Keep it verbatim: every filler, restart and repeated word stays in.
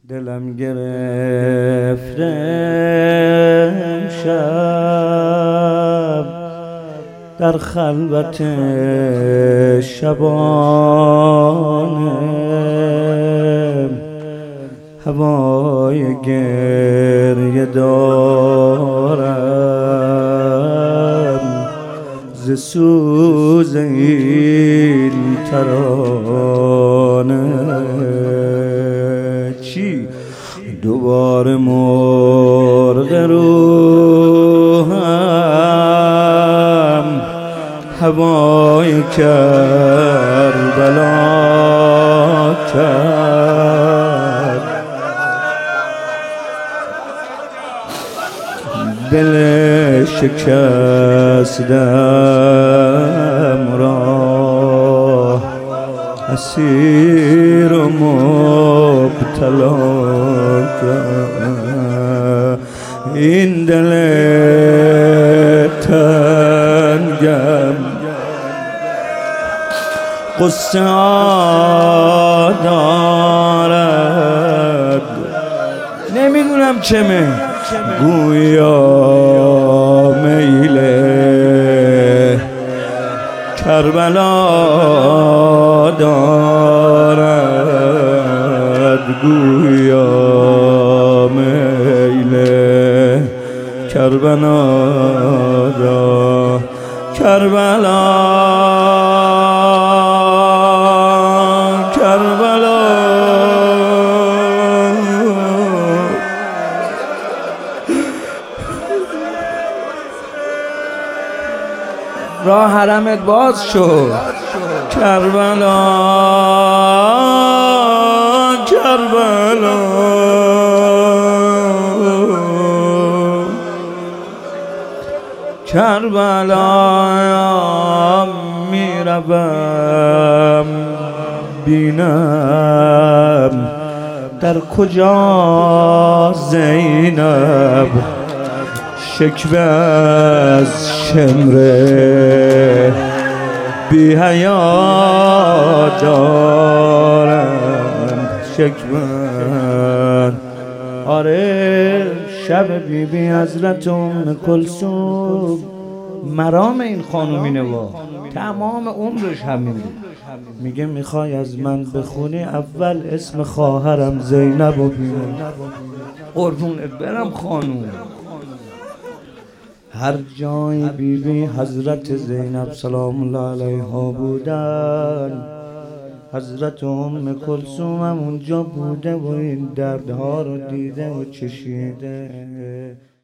دلم گرفته امشب در خلوت شبانه، هوای گریه دارم ز سوز این ترانه. چی دوباره مرغ روحم هوای کربلا کرد، دل شکستم را اسیر و مبتلا کرد. این دل تنگم قصه دارد، نمیدونم چه می گویا میل کربلا دارد، گویا میل کربلا دارد. کربلا کربلا راه حرمت باز شد. کربلا کربلا کربلا میروم بینم در کجا زینب شکوه از شمر بی حیا دارم. شکوه آره شب بی بی حضرت ام کلثوم مرام این خانومینه و تمام عمرش همین بود. میگه میخوای از من بخونی اول اسم خواهرم زینب و بینه. قربونت برم خانوم. هر جای بی بی حضرت زینب سلام الله علیها بودن، حضرت ام کلثوم هم اونجا بوده و این دردها رو دیده و چشیده.